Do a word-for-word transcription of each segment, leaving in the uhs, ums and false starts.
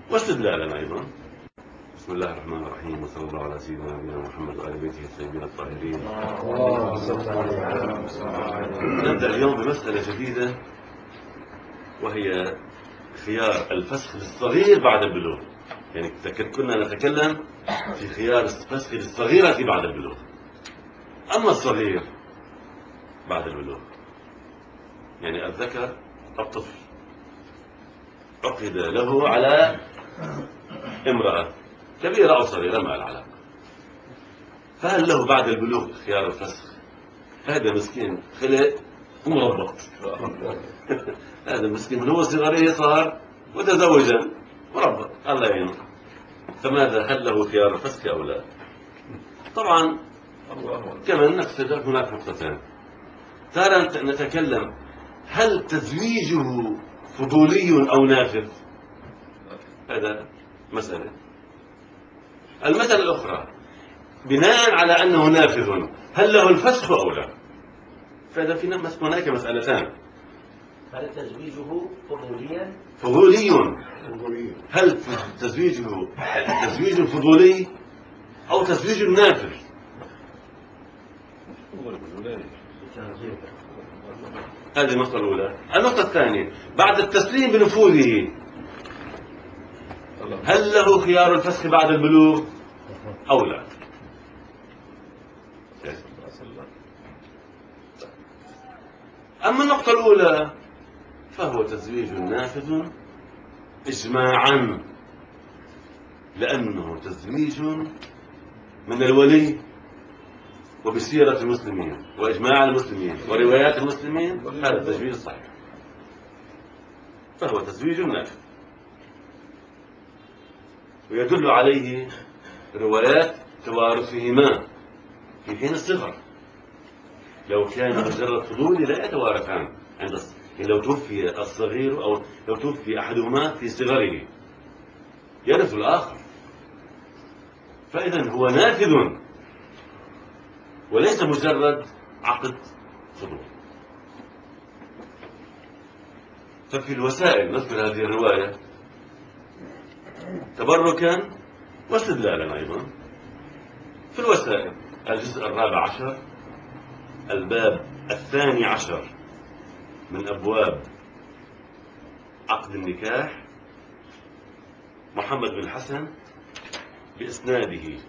واستدلالا أيضا. بسم الله الرحمن الرحيم، وصلى الله على سيدنا نبينا محمد وآل بيته الطيبين الطاهرين. نبدأ اليوم بمسألة جديدة، وهي خيار الفسخ للصغير بعد البلوغ. يعني كنا نتكلم في خيار الفسخ للصغيرة بعد البلوغ. أما الصغير بعد البلوغ، يعني الذكر الطفل عقد له على امرأة كبيرة أو صغيرة ما العلاقة، فهل له بعد البلوغ خيار الفسخ؟ هذا مسكين خلق مربط هذا المسكين من هو صغير صار وتزوجا مربط، الله يعينه. فماذا، هل له خيار الفسخ أو لا؟ طبعا كمان نقصد هناك نقطتان. تارة نتكلم هل تزويجه فضولي أو نافذ؟ هذا مسألة. المسألة الأخرى بناء على أنه نافذ، هل له الفسخ أو لا؟ فإذا في هناك مسألتان. هل تزويجه فضوليا؟ فضولي. هل تزويجه تزويج فضولي أو تزويج نافذ؟ هذه النقطة الأولى. النقطة الثانية، بعد التسليم بنفوذه هل له خيار الفسخ بعد البلوغ أو لا؟ أما النقطة الأولى فهو تزويج نافذ إجماعا، لأنه تزويج من الولي وبسيرة المسلمين وإجماع المسلمين وروايات المسلمين، هذا التزويج صحيح، فهو تزويج نافذ. ويدل عليه روايات توارثهما في حين الصغر. لو كان مجرد فضولي لا يتوارثان عند الصغر، يعني لو توفي الصغير أو لو توفي أحدهما في صغره يرث الآخر، فإذا هو نافذ وليس مجرد عقد فضول. ففي الوسائل نذكر هذه الرواية تبركا واستدلالا أيضا. في الوسائل الجزء الرابع عشر، الباب الثاني عشر من أبواب عقد النكاح، محمد بن الحسن بإسناده.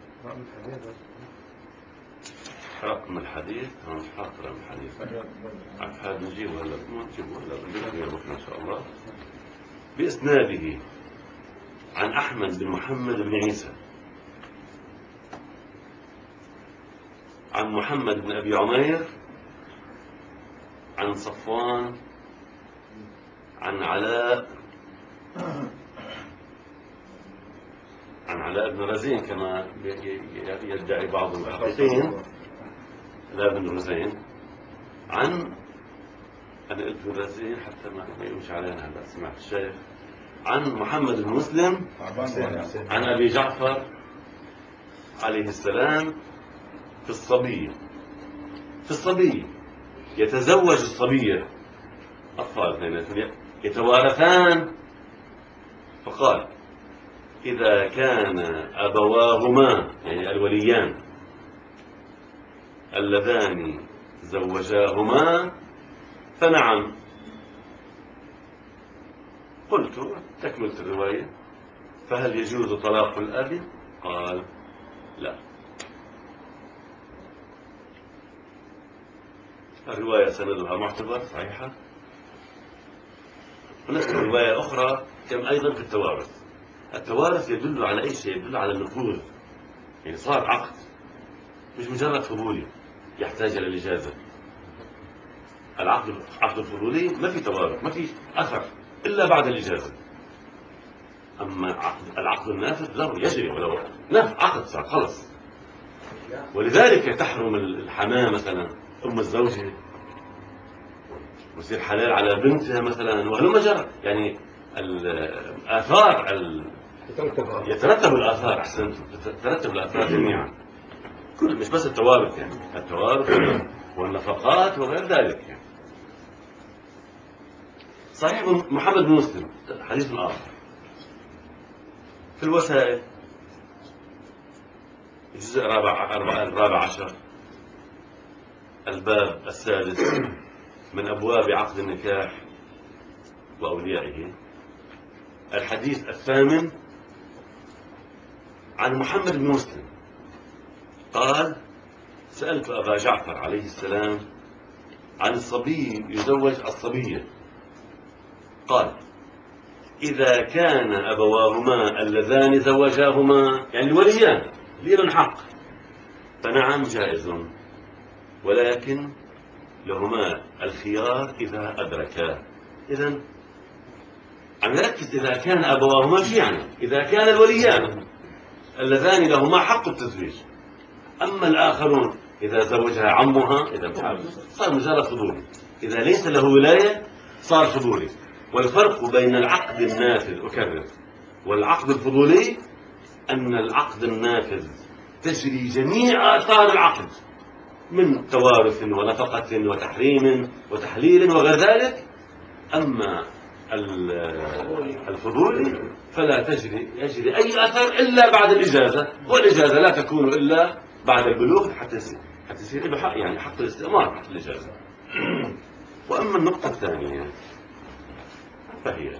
رقم الحديث أنا مش حاطط رقم الحديث، هذا نجيبه هلا، نجيبه هلا بكرة إن شاء الله. بإسناده عن أحمد بن محمد بن عيسى عن محمد بن أبي عمير عن صفوان عن علاء عن علاء بن رزين كما يدعي بعض المحققين، لا بن رزين، عن أنا قلت بن رزين حتى ما يمشي علينا هلا، سمعت الشيخ، عن محمد بن مسلم عن أبي جعفر عليه السلام في الصبي في الصبي يتزوج الصبية، أطفال يتوارثان، فقال إذا كان أبواهما يعني الوليان اللذان زوجاهما فنعم. قلت تكملة الرواية، فهل يجوز طلاق الأب؟ قال لا. الرواية سندها معتبر صحيحة. هناك رواية أخرى كم أيضا في التوارث. التوارث يدل على أي شيء؟ يدل على النفوذ، يعني صار عقد مش مجرد فضولي يحتاج إلى الإجازة. العقد عقد الفضولي ما في توارث، ما في أثر إلا بعد الإجازة. أما عقد العقد النافذ له يجري ولو نافذ عقد صار خلص. ولذلك تحرم الحماة مثلا أم الزوجة ويصير حلال على بنتها مثلا، وهلما جرى، يعني الآثار ال... يترتب الآثار، أحسنت، تترتب الآثار جميعا، كل مش بس التوارث، يعني التوارث والنفقات وغير ذلك. يعني صحيح محمد بن مسلم حديث آخر في الوسائل الجزء الرابع الرابع عشر الباب السادس من أبواب عقد النكاح وأوليائه، الحديث الثامن عن محمد بن مسلم قال: سألت أبا جعفر عليه السلام عن الصبي يزوج الصبية، قال: إذا كان أبواهما اللذان زوجاهما، يعني الوليان لهم حق، فنعم جائز، ولكن لهما الخيار إذا أدركا. إذن عم نركز إذا كان أبواهما، شو يعني؟ إذا كان الوليان اللذان لهما حق التزويج. أما الآخرون إذا زوجها عمها، إذا صار مجرد فضولي. إذا ليس له ولاية صار فضولي. والفرق بين العقد النافذ، أكرر، والعقد الفضولي أن العقد النافذ تجري جميع آثار العقد من توارث ونفقة وتحريم وتحليل وغير ذلك. أما الفضولي فلا تجري يجري أي أثر إلا بعد الإجازة، والإجازة لا تكون إلا بعد البلوغ حتى يصير حتى يصير له حق، يعني حق الاستئمار حق الإجازة. وأما النقطة الثانية فهي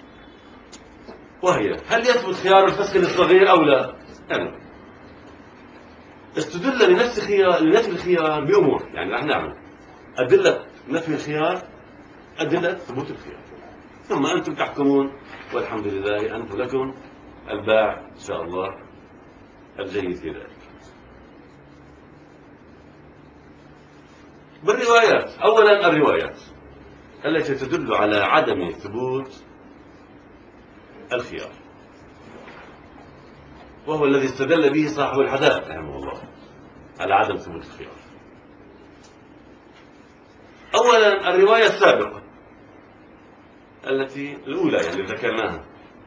وهي هل يثبت خيار الفسخ للصغير أو لا؟ يعني استدل لنفس خيار لنفي الخيار بأمور، يعني رح نعمل أدلة نفي الخيار، أدلة ثبوت الخيار، ثم أنتم تحكمون، والحمد لله أنتم لكم الباع إن شاء الله الجيد في ذلك. بالروايات، أولا الروايات التي تدل على عدم ثبوت الخيار، وهو الذي استدل به صاحب الحدائق رحمه الله على عدم ثبوت الخيار. أولا الرواية السابقة التي الأولى يعني ذكرناها،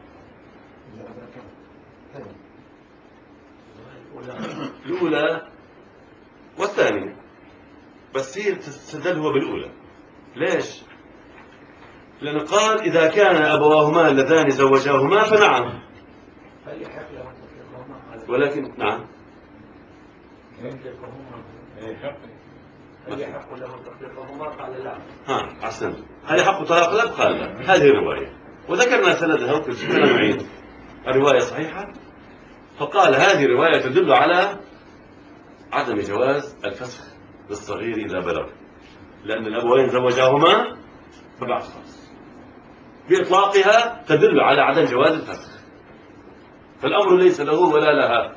الأولى والثانية، بس هي تستدل هو بالأولى. ليش؟ لأنه قال: إذا كان أبواهما اللذان زوجاهما فنعم، ولكن نعم هل يحق له تطليقهما؟ قال لا. ها أحسنت. هل يحق طلاق الأب؟ قال لا. هذه الرواية، وذكرنا سندها وكل شيء، فلا نعيد. الرواية صحيحة، فقال هذه الرواية تدل على عدم جواز الفسخ للصغير إذا بلغ، لأن الأبوين زوجاهما فبعد خلاص. بإطلاقها تدل على عدم جواز الفسخ، فالأمر ليس له ولا لها.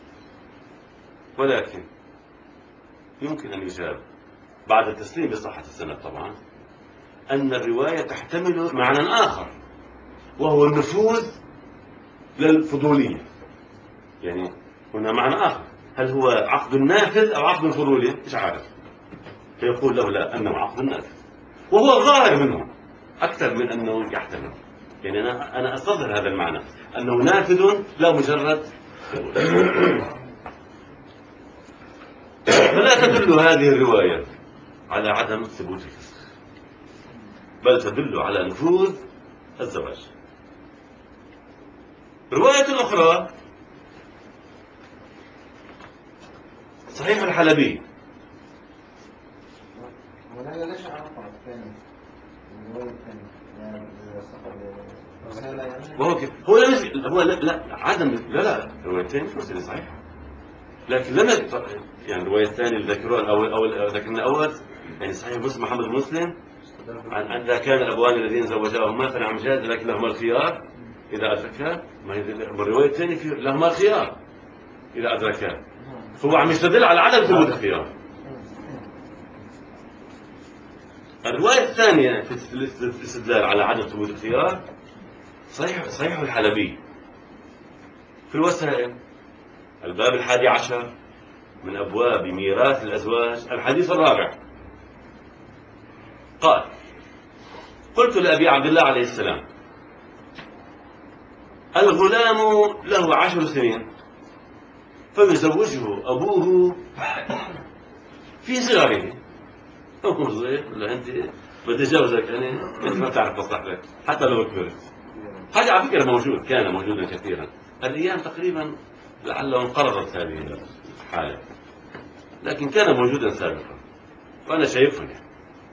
ولكن يمكن أن يجاب بعد التسليم بصحة السند طبعا أن الرواية تحتمل معنى آخر، وهو النفوذ للفضولية. يعني هنا معنى آخر، هل هو عقد نافذ أو عقد فضولي؟ مش عارف. فيقول له لا، أنه عقد نافذ، وهو الظاهر منه أكثر من أنه يحتمل. يعني أنا أنا أستظهر هذا المعنى، أنه نافذ لا مجرد فضولي. فلا تدل هذه الرواية على عدم ثبوت الفسخ، بل تدل على نفوذ الزواج. رواية أخرى صحيح الحلبي. وهو كيف هو لا هو لا, لا عدم لا لا روايتين مش مسألة صحيحة، لكن لم يعني الرواية الثانية اللي ذكروها الأول أو ذكرنا الأول يعني صحيح مسلم محمد بن مسلم عن أن كان الأبوان الذين زوجاهما فنعم جاز، لكن لهما الخيار إذا أدركها. ما هي الرواية الثانية في لهما الخيار إذا أدركها، فهو عم يستدل على عدم ثبوت الخيار. الرواية الثانية في الاستدلال على عدم ثبوت الخيار صحيح صحيح الحلبي في الوسائل، الباب الحادي عشر من أبواب ميراث الأزواج، الحديث الرابع. قال: قلت لأبي عبد الله عليه السلام: الغلام له عشر سنين فيزوجه أبوه في صغره. هو صغير ولا أنت بدي أجوزك؟ يعني أنت ما تعرف مصلحتك حتى لو كبرت. هذا على فكرة موجود، كان موجودا كثيرا. الأيام تقريبا لعله انقرضت هذه الحالة، لكن كان موجودا سابقا وأنا شايفه يعني.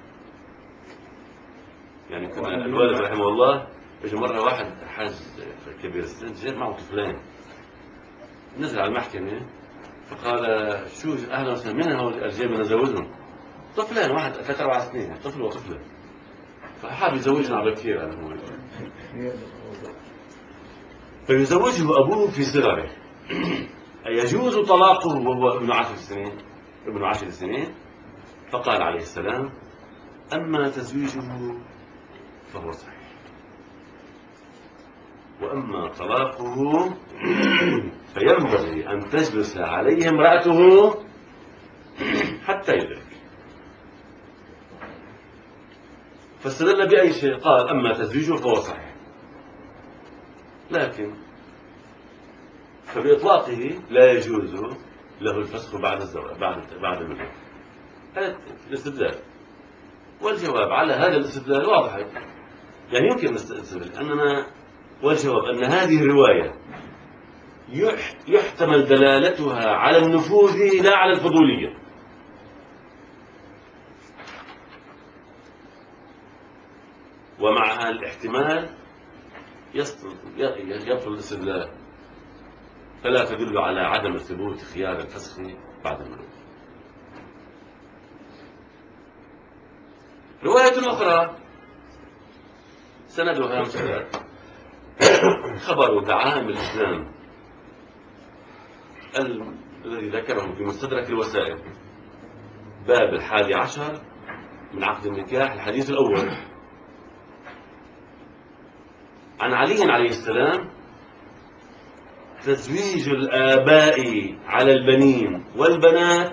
يعني كنا الوالد رحمه الله اجى مرة واحد حاج كبير السن جاب معه طفلين، نزل على المحكمة فقال شو أهلا وسهلا من هؤلاء الجايين نزوجهم؟ طفلين، واحد ثلاث أربع سنين، طفل وطفلة، فحاب يزوجنا على بكير هذا هو. فيزوجه أبوه في صغره. أيجوز طلاقه وهو ابن عشر سنين؟ ابن عشر سنين؟ فقال عليه السلام: أما تزويجه فهو صحيح، وأما طلاقه فينبغي أن تجلس عليه امرأته حتى يدرك. فاستدل بأي شيء؟ قال: أما تزويجه فهو صحيح، لكن فبإطلاقه لا يجوز له الفسخ بعد الزواج بعد بعد الولادة. هذا الاستدلال، والجواب على هذا الاستدلال واضح. يعني يمكن نستدل أننا، والجواب أن هذه الرواية يحتمل دلالتها على النفوذ لا على الفضولية. ومع الاحتمال يبطل الاستدلال، فلا تدل على عدم ثبوت خيار الفسخ بعد المولود. رواية أخرى سندها مسدد، خبر دعائم الإسلام الذي ذكره في مستدرك الوسائل، باب الحادي عشر من عقد النكاح، الحديث الأول، عن علي عليه السلام: تزويج الآباء على البنين والبنات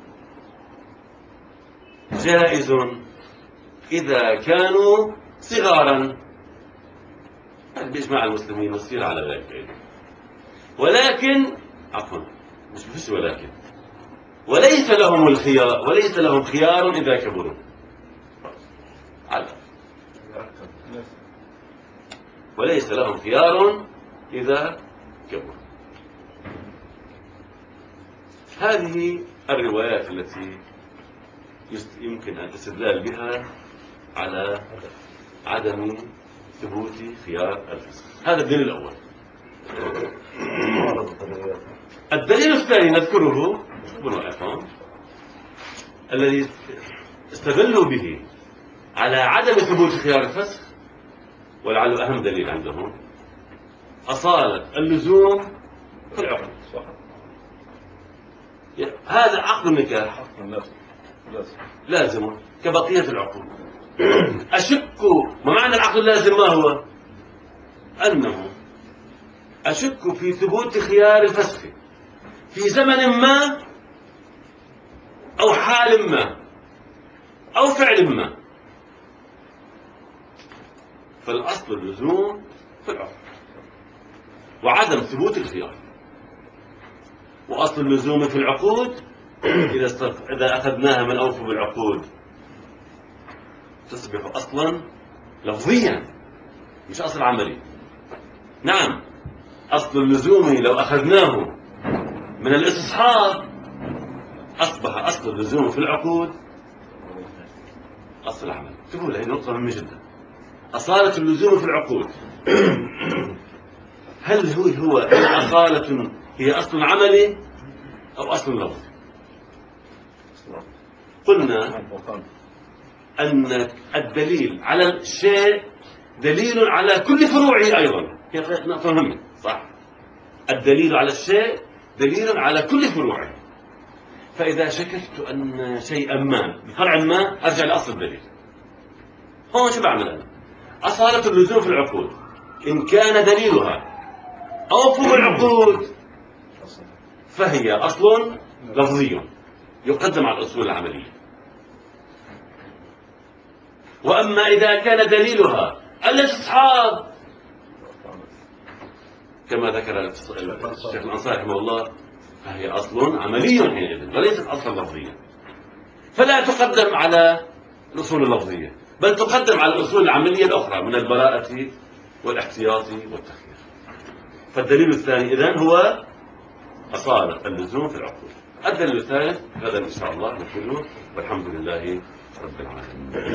جائز إذا كانوا صغارا، بإجماع المسلمين والسير على ذلك، ولكن عفوا مش بس ولكن وليس لهم الخيار وليس لهم خيار إذا كبروا. وليس لهم خيار إذا كبروا. هذه الروايات التي يمكن أن تستدل بها على عدم ثبوت خيار الفسخ. هذا الدليل الأول. الدليل الثاني نذكره الذي استدلوا به على عدم ثبوت خيار الفسخ، ولعله أهم دليل عندهم، أصالة اللزوم في العقد. هذا عقد النكاح لازم كبقية العقود. أشك، ما معنى العقد اللازم؟ ما هو؟ أنه أشك في ثبوت خيار الفسخ في زمن ما أو حال ما أو فعل ما، فالأصل اللزوم في العقد وعدم ثبوت الخيار. وأصل اللزوم في العقود إذا إذا أخذناها من أوفوا بالعقود تصبح أصلا لفظيا مش أصل عملي. نعم، أصل اللزوم لو أخذناه من الاستصحاب أصبح أصل اللزوم في العقود أصل عملي. شوفوا هذه نقطة مهمة جدا. أصالة اللزوم في العقود هل هو هو أصالة هي أصل عملي أو أصل لفظي؟ قلنا أن الدليل على الشيء دليل على كل فروعه أيضا. هي نقطة مهمة، صح؟ الدليل على الشيء دليل على كل فروعه. فإذا شككت أن شيئا ما بفرع ما أرجع لأصل الدليل. هون شو بعمل أنا؟ أصالة اللزوم في العقود إن كان دليلها أوفوا بالعقود فهي أصل لفظي يقدم على الأصول العملية. وأما إذا كان دليلها الاستصحاب كما ذكر الشيخ الأنصاري رحمه الله فهي أصل عملي حينئذ وليست أصلا لفظيا، فلا تقدم على الأصول اللفظية بل تقدم على الأصول العملية الأخرى من البراءة والاحتياط والتخيير. فالدليل الثاني إذن هو أصالة اللزوم في العقود. الدليل الثالث غدا إن شاء الله نقوله، والحمد لله رب العالمين.